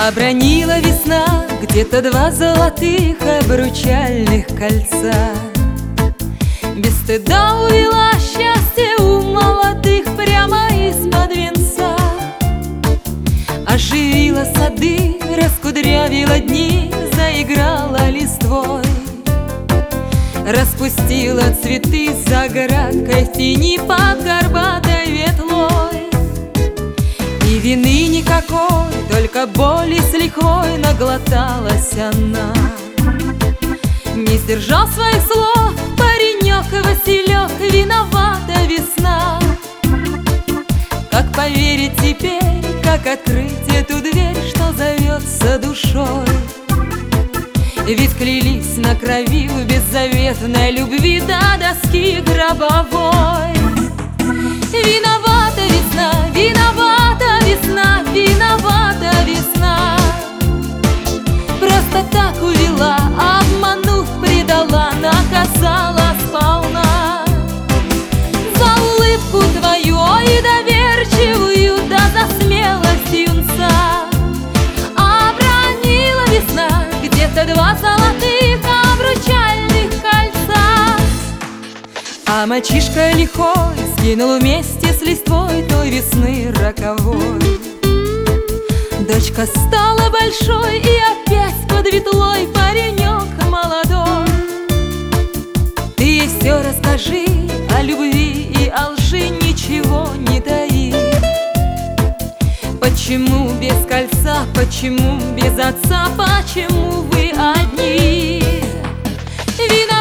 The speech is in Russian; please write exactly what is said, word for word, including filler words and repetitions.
Обронила весна где-то два золотых обручальных кольца. Без стыда увела счастье у молодых прямо из-под венца. Оживила сады, раскудрявила дни, заиграла листвой. Распустила цветы за городкой в тени под горбатой ветлой. И вины никакой, только боли с лихвой наглоталась она. Не сдержал своих слов паренек Василек, виновата весна. Как поверить теперь, как открыть эту дверь, что зовется душой? Ведь клялись на крови в беззаветной любви до доски гробовой. Виновата весна, виновата весна, виновата весна. Просто так увела, обманув, предала, наказала сполна. За улыбку твою и доверчивую, да за смелость юнца. Обронила весна где-то два золотых обручальных кольца. А мальчишка лихой скинул вместе с листвой той весны роковой. Дочка стала большой, и опять под ветлой паренек молодой. Ты ей все расскажи о любви и о лжи, ничего не таи. Почему без кольца, почему без отца, почему вы одни? Вина